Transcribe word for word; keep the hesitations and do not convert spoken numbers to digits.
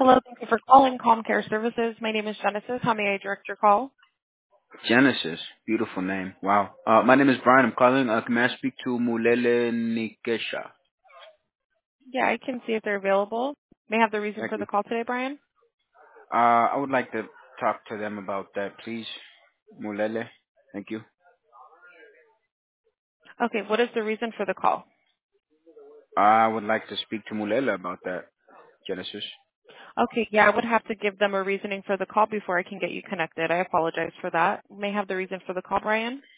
Hello, thank you for calling Calm Care Services. My name is Genesis. How may I direct your call? Genesis, beautiful name. Wow. Uh, my name is Brian. I'm calling. Uh, may I speak to Mulele Nikesha? Yeah, I can see if they're available. May I have the reason Thank for you. the call today, Brian? Uh, I would like to talk to them about that, please. Mulele. Thank you. Okay, what is the reason for the call? I would like to speak to Mulele about that. Genesis. Okay, yeah, I would have to give them a reasoning for the call before I can get you connected. I apologize for that. May I have the reason for the call, Brian?